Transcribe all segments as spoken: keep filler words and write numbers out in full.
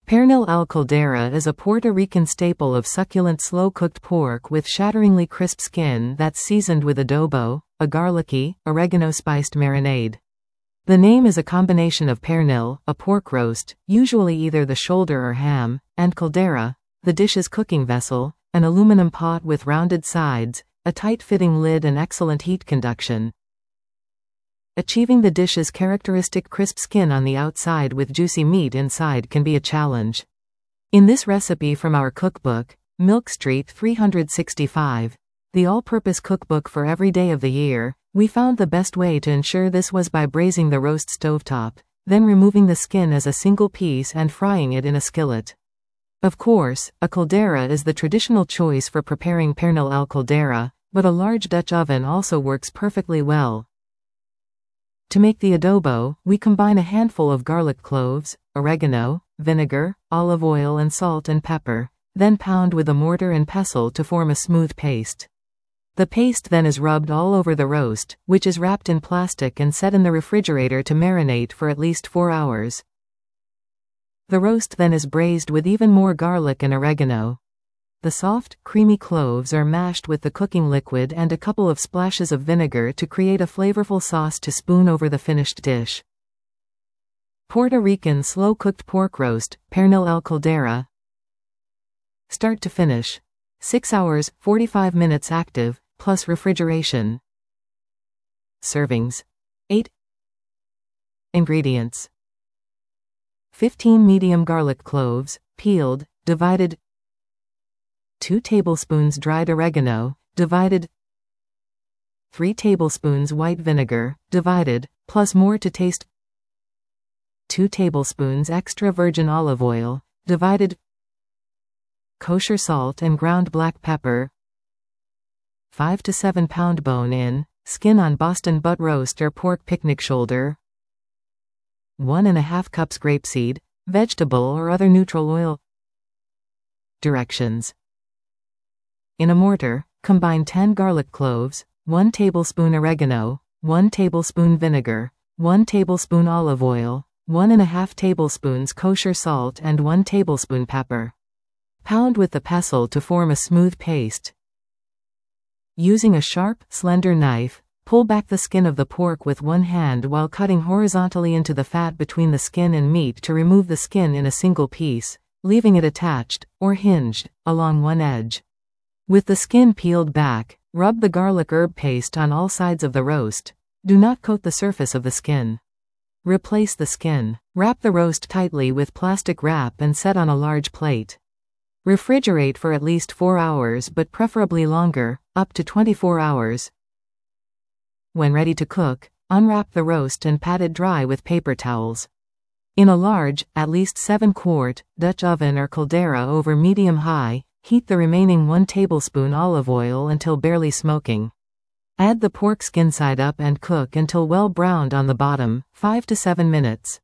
Pernil al caldera is a Puerto Rican staple of succulent slow-cooked pork with shatteringly crisp skin that's seasoned with adobo, a garlicky, oregano-spiced marinade. The name is a combination of pernil, a pork roast, usually either the shoulder or ham, and caldera, the dish's cooking vessel, an aluminum pot with rounded sides, a tight-fitting lid and excellent heat conduction. Achieving the dish's characteristic crisp skin on the outside with juicy meat inside can be a challenge. In this recipe from our cookbook, Milk Street three sixty-five, the all-purpose cookbook for every day of the year, we found the best way to ensure this was by braising the roast stovetop, then removing the skin as a single piece and frying it in a skillet. Of course, a caldera is the traditional choice for preparing pernil al caldera, but a large Dutch oven also works perfectly well. To make the adobo, we combine a handful of garlic cloves, oregano, vinegar, olive oil and salt and pepper, then pound with a mortar and pestle to form a smooth paste. The paste then is rubbed all over the roast, which is wrapped in plastic and set in the refrigerator to marinate for at least four hours. The roast then is braised with even more garlic and oregano. The soft, creamy cloves are mashed with the cooking liquid and a couple of splashes of vinegar to create a flavorful sauce to spoon over the finished dish. Puerto Rican slow-cooked pork roast, pernil al caldera. Start to finish. six hours, forty-five minutes active, plus refrigeration. Servings. eight. Ingredients. fifteen medium garlic cloves, peeled, divided. two tablespoons dried oregano, divided. three tablespoons white vinegar, divided, plus more to taste. two tablespoons extra virgin olive oil, divided. Kosher salt and ground black pepper. five to seven pound bone-in, skin-on Boston butt roast or pork picnic shoulder. one and a half cups grapeseed, vegetable or other neutral oil. Directions. In a mortar, combine ten garlic cloves, one tablespoon oregano, one tablespoon vinegar, one tablespoon olive oil, one and a half tablespoons kosher salt and one tablespoon pepper. Pound with the pestle to form a smooth paste. Using a sharp, slender knife, pull back the skin of the pork with one hand while cutting horizontally into the fat between the skin and meat to remove the skin in a single piece, leaving it attached, or hinged, along one edge. With the skin peeled back, rub the garlic herb paste on all sides of the roast. Do not coat the surface of the skin. Replace the skin. Wrap the roast tightly with plastic wrap and set on a large plate. Refrigerate for at least four hours but preferably longer, up to twenty-four hours. When ready to cook, unwrap the roast and pat it dry with paper towels. In a large, at least seven quart, Dutch oven or caldera over medium-high, heat the remaining one tablespoon olive oil until barely smoking. Add the pork skin side up and cook until well browned on the bottom, five to seven minutes.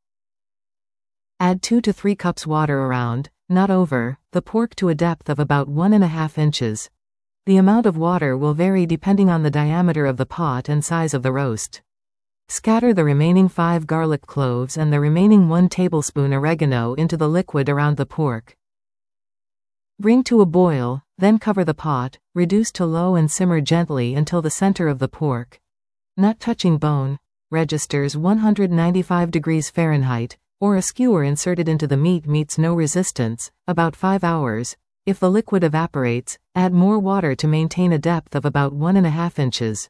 Add two to three cups water around, not over, the pork to a depth of about one and a half inches. The amount of water will vary depending on the diameter of the pot and size of the roast. Scatter the remaining five garlic cloves and the remaining one tablespoon oregano into the liquid around the pork. Bring to a boil, then cover the pot, reduce to low and simmer gently until the center of the pork, not touching bone, registers one hundred ninety-five degrees Fahrenheit, or a skewer inserted into the meat meets no resistance, about five hours. If the liquid evaporates, add more water to maintain a depth of about one and a half inches.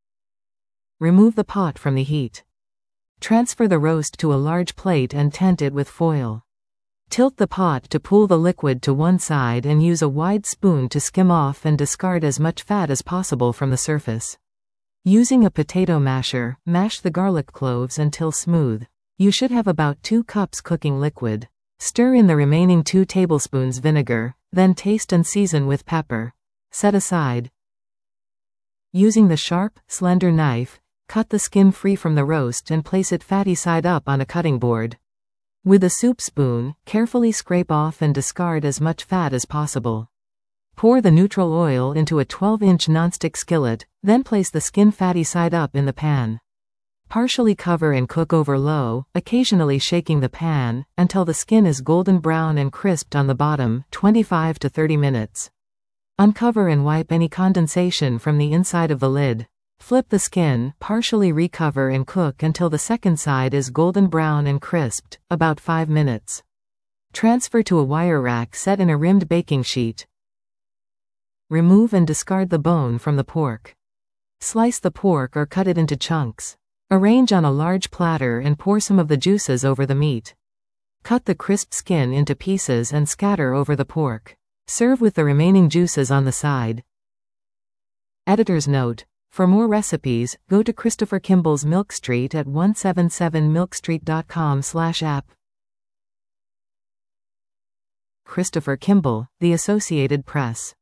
Remove the pot from the heat. Transfer the roast to a large plate and tent it with foil. Tilt the pot to pool the liquid to one side and use a wide spoon to skim off and discard as much fat as possible from the surface. Using a potato masher, mash the garlic cloves until smooth. You should have about two cups cooking liquid. Stir in the remaining two tablespoons vinegar, then taste and season with pepper. Set aside. Using the sharp, slender knife, cut the skin free from the roast and place it fatty side up on a cutting board. With a soup spoon, carefully scrape off and discard as much fat as possible. Pour the neutral oil into a twelve inch nonstick skillet, then place the skin fatty side up in the pan. Partially cover and cook over low, occasionally shaking the pan, until the skin is golden brown and crisped on the bottom, twenty-five to thirty minutes. Uncover and wipe any condensation from the inside of the lid. Flip the skin, partially recover and cook until the second side is golden brown and crisped, about five minutes. Transfer to a wire rack set in a rimmed baking sheet. Remove and discard the bone from the pork. Slice the pork or cut it into chunks. Arrange on a large platter and pour some of the juices over the meat. Cut the crisp skin into pieces and scatter over the pork. Serve with the remaining juices on the side. Editor's note: for more recipes, go to Christopher Kimball's Milk Street at one seventy-seven milk street dot com slash app. Christopher Kimball, The Associated Press.